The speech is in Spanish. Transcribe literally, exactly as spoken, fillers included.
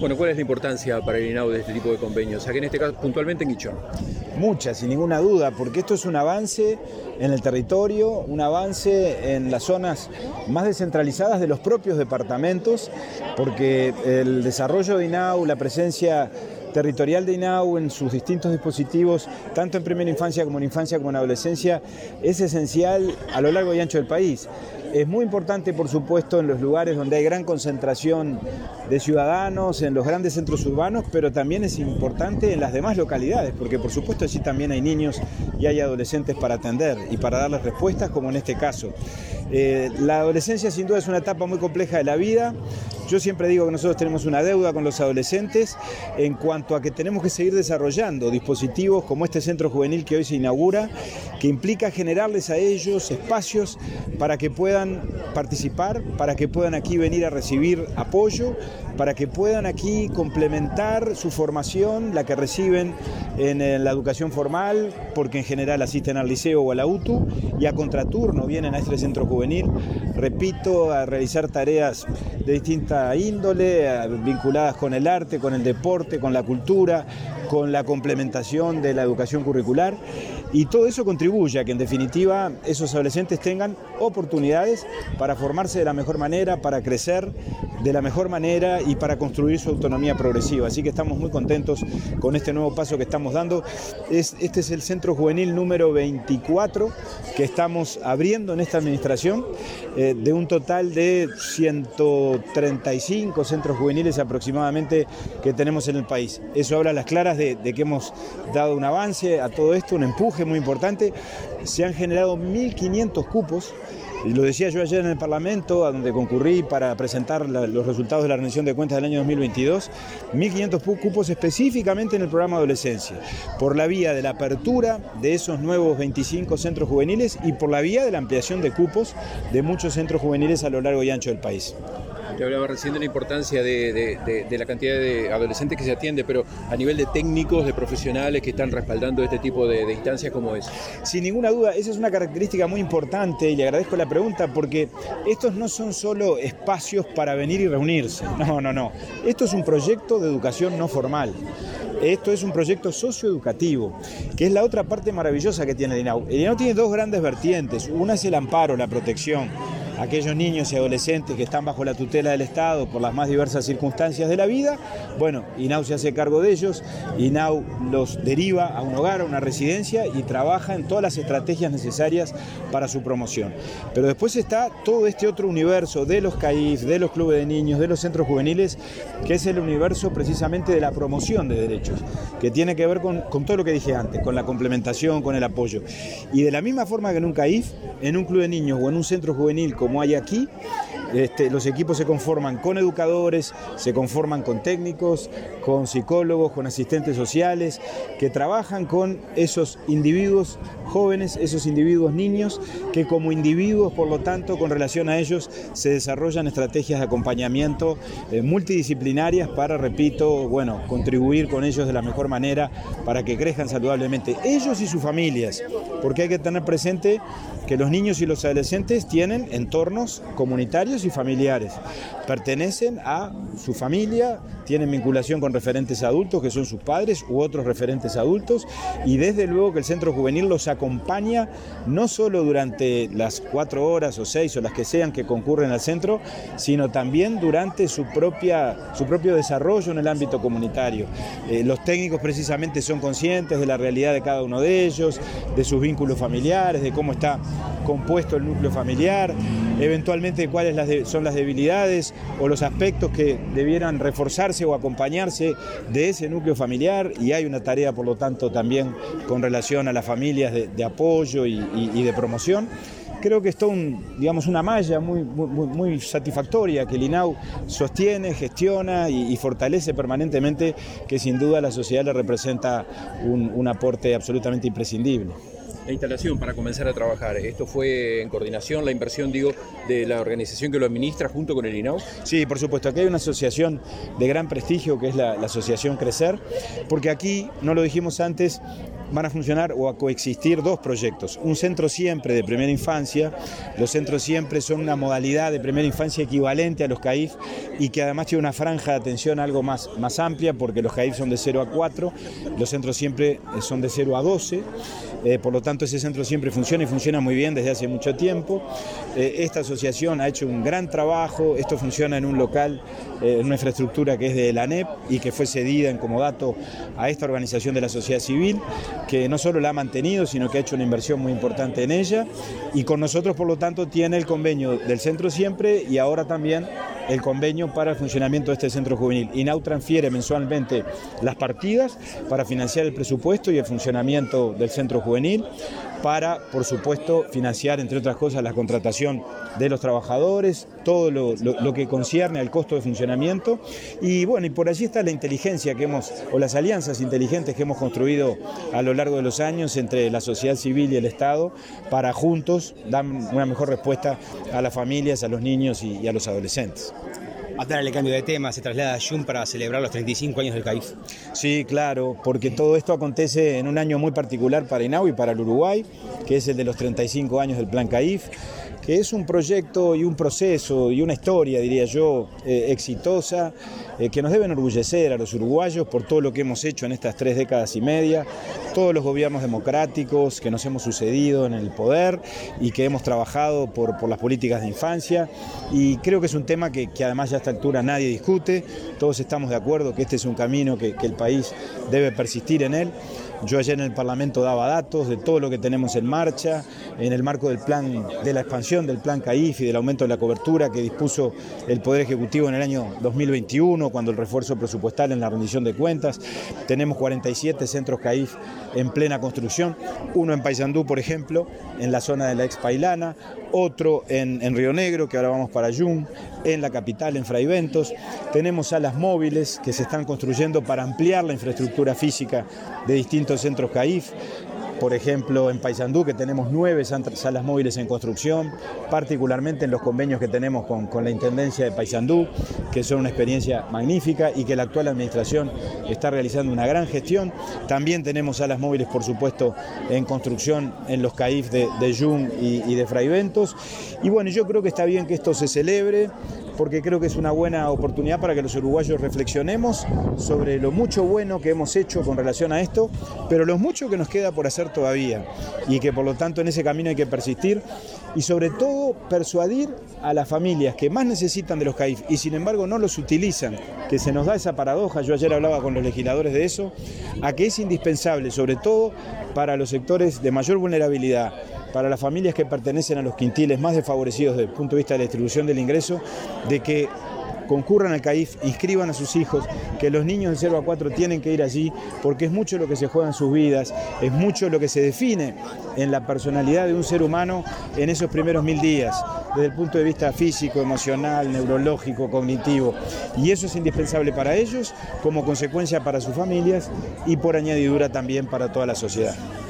Bueno, ¿cuál es la importancia para el INAU de este tipo de convenios? Aquí en este caso, puntualmente en Quichón. Muchas, sin ninguna duda, porque esto es un avance en el territorio, un avance en las zonas más descentralizadas de los propios departamentos, porque el desarrollo de INAU, la presencia territorial de INAU en sus distintos dispositivos, tanto en primera infancia como en infancia como en adolescencia, es esencial a lo largo y ancho del país. Es muy importante, por supuesto, en los lugares donde hay gran concentración de ciudadanos, en los grandes centros urbanos, pero también es importante en las demás localidades, porque por supuesto allí también hay niños y hay adolescentes para atender y para darles respuestas, como en este caso. Eh, la adolescencia sin duda es una etapa muy compleja de la vida. Yo siempre digo que nosotros tenemos una deuda con los adolescentes en cuanto a que tenemos que seguir desarrollando dispositivos como este centro juvenil que hoy se inaugura, que implica generarles a ellos espacios para que puedan participar, para que puedan aquí venir a recibir apoyo, para que puedan aquí complementar su formación, la que reciben en la educación formal, porque en general asisten al liceo o a la U T U, y a contraturno vienen a este centro juvenil, repito, a realizar tareas de distinta índole, vinculadas con el arte, con el deporte, con la cultura, con la complementación de la educación curricular, y todo eso contribuye a que en definitiva esos adolescentes tengan oportunidades para formarse de la mejor manera, para crecer de la mejor manera y para construir su autonomía progresiva. Así que estamos muy contentos con este nuevo paso que estamos dando. Es, este es el centro juvenil número veinticuatro que estamos abriendo en esta administración, eh, de un total de ciento treinta y cinco centros juveniles aproximadamente que tenemos en el país. Eso habla a las claras de, de que hemos dado un avance a todo esto, un empuje muy importante. Se han generado mil quinientos cupos. Y lo decía yo ayer en el Parlamento, a donde concurrí para presentar la, los resultados de la rendición de cuentas del año dos mil veintidós, mil quinientos cupos específicamente en el programa Adolescencia, por la vía de la apertura de esos nuevos veinticinco centros juveniles y por la vía de la ampliación de cupos de muchos centros juveniles a lo largo y ancho del país. Te hablaba recién de la importancia de, de, de, de la cantidad de adolescentes que se atiende, pero a nivel de técnicos, de profesionales que están respaldando este tipo de, de instancias, ¿cómo es? Sin ninguna duda, esa es una característica muy importante y le agradezco la pregunta, porque estos no son solo espacios para venir y reunirse, no, no, no. Esto es un proyecto de educación no formal. Esto es un proyecto socioeducativo, que es la otra parte maravillosa que tiene el INAU. El INAU tiene dos grandes vertientes. Una es el amparo, la protección. Aquellos niños y adolescentes que están bajo la tutela del Estado por las más diversas circunstancias de la vida, bueno, INAU se hace cargo de ellos, INAU los deriva a un hogar, a una residencia y trabaja en todas las estrategias necesarias para su promoción. Pero después está todo este otro universo de los C A I F, de los clubes de niños, de los centros juveniles, que es el universo precisamente de la promoción de derechos, que tiene que ver con, con todo lo que dije antes, con la complementación, con el apoyo. Y de la misma forma que en un C A I F, en un club de niños o en un centro juvenil como hay aquí, este, los equipos se conforman con educadores, se conforman con técnicos, con psicólogos, con asistentes sociales, que trabajan con esos individuos jóvenes, esos individuos niños, que como individuos, por lo tanto, con relación a ellos, se desarrollan estrategias de acompañamiento eh, multidisciplinarias para, repito, bueno, contribuir con ellos de la mejor manera para que crezcan saludablemente, ellos y sus familias, porque hay que tener presente que los niños y los adolescentes tienen entornos comunitarios y familiares, pertenecen a su familia, tienen vinculación con referentes adultos que son sus padres u otros referentes adultos, y desde luego que el centro juvenil los acompaña no solo durante las cuatro horas o seis o las que sean que concurren al centro, sino también durante su, propia, su propio desarrollo en el ámbito comunitario. Eh, los técnicos precisamente son conscientes de la realidad de cada uno de ellos, de sus vínculos familiares, de cómo está compuesto el núcleo familiar, eventualmente cuáles las de, son las debilidades o los aspectos que debieran reforzarse o acompañarse de ese núcleo familiar, y hay una tarea por lo tanto también con relación a las familias de, de apoyo y, y, y de promoción. Creo que es todo un, digamos, una malla muy, muy, muy satisfactoria que el INAU sostiene, gestiona y, y fortalece permanentemente, que sin duda a la sociedad le representa un, un aporte absolutamente imprescindible. La instalación para comenzar a trabajar, ¿esto fue en coordinación, la inversión, digo, de la organización que lo administra junto con el INAU? Sí, por supuesto, aquí hay una asociación de gran prestigio que es la, la Asociación Crecer, porque aquí, no lo dijimos antes, van a funcionar o a coexistir dos proyectos. Un centro siempre de primera infancia. Los centros siempre son una modalidad de primera infancia equivalente a los C A I F y que además tiene una franja de atención algo más, más amplia, porque los C A I F son de cero a cuatro, los centros siempre son de cero a doce. Eh, por lo tanto, ese centro siempre funciona y funciona muy bien desde hace mucho tiempo. Eh, esta asociación ha hecho un gran trabajo. Esto funciona en un local, eh, en una infraestructura que es de la ANEP y que fue cedida en comodato a esta organización de la sociedad civil, que no solo la ha mantenido, sino que ha hecho una inversión muy importante en ella. Y con nosotros, por lo tanto, tiene el convenio del centro siempre y ahora también el convenio para el funcionamiento de este centro juvenil. INAU transfiere mensualmente las partidas para financiar el presupuesto y el funcionamiento del centro juvenil, para, por supuesto, financiar, entre otras cosas, la contratación de los trabajadores, todo lo, lo, lo que concierne al costo de funcionamiento. Y bueno, y por allí está la inteligencia que hemos, o las alianzas inteligentes que hemos construido a lo largo de los años entre la sociedad civil y el Estado, para juntos dar una mejor respuesta a las familias, a los niños y, y a los adolescentes. A darle cambio de tema, se traslada a Jun para celebrar los treinta y cinco años del C A I F. Sí, claro, porque todo esto acontece en un año muy particular para INAU y para el Uruguay, que es el de los treinta y cinco años del Plan C A I F, que es un proyecto y un proceso y una historia, diría yo, eh, exitosa, eh, que nos debe enorgullecer a los uruguayos por todo lo que hemos hecho en estas tres décadas y media, todos los gobiernos democráticos que nos hemos sucedido en el poder y que hemos trabajado por, por las políticas de infancia, y creo que es un tema que, que además ya a esta altura nadie discute, todos estamos de acuerdo que este es un camino que, que el país debe persistir en él. Yo ayer en el Parlamento daba datos de todo lo que tenemos en marcha, en el marco del plan, de la expansión del Plan C A I F y del aumento de la cobertura que dispuso el Poder Ejecutivo en el año dos mil veintiuno, cuando el refuerzo presupuestal en la rendición de cuentas. Tenemos cuarenta y siete centros C A I F en plena construcción, uno en Paysandú, por ejemplo, en la zona de la ex Pailana, otro en, en Río Negro, que ahora vamos para Jun, en la capital, en Fraiventos. Tenemos salas móviles que se están construyendo para ampliar la infraestructura física de distintos centros C A I F. Por ejemplo, en Paysandú, que tenemos nueve salas móviles en construcción, particularmente en los convenios que tenemos con, con la Intendencia de Paysandú, que son una experiencia magnífica y que la actual administración está realizando una gran gestión. También tenemos salas móviles, por supuesto, en construcción en los C A I F de, de Jun y, y de Fraiventos. Y bueno, yo creo que está bien que esto se celebre, porque creo que es una buena oportunidad para que los uruguayos reflexionemos sobre lo mucho bueno que hemos hecho con relación a esto, pero lo mucho que nos queda por hacer todavía, y que por lo tanto en ese camino hay que persistir, y sobre todo persuadir a las familias que más necesitan de los C A I F y sin embargo no los utilizan, que se nos da esa paradoja. Yo ayer hablaba con los legisladores de eso, a que es indispensable, sobre todo para los sectores de mayor vulnerabilidad, para las familias que pertenecen a los quintiles más desfavorecidos desde el punto de vista de la distribución del ingreso, de que concurran al C A I F, inscriban a sus hijos, que los niños de cero a cuatro tienen que ir allí, porque es mucho lo que se juega en sus vidas, es mucho lo que se define en la personalidad de un ser humano en esos primeros mil días, desde el punto de vista físico, emocional, neurológico, cognitivo. Y eso es indispensable para ellos, como consecuencia para sus familias y por añadidura también para toda la sociedad.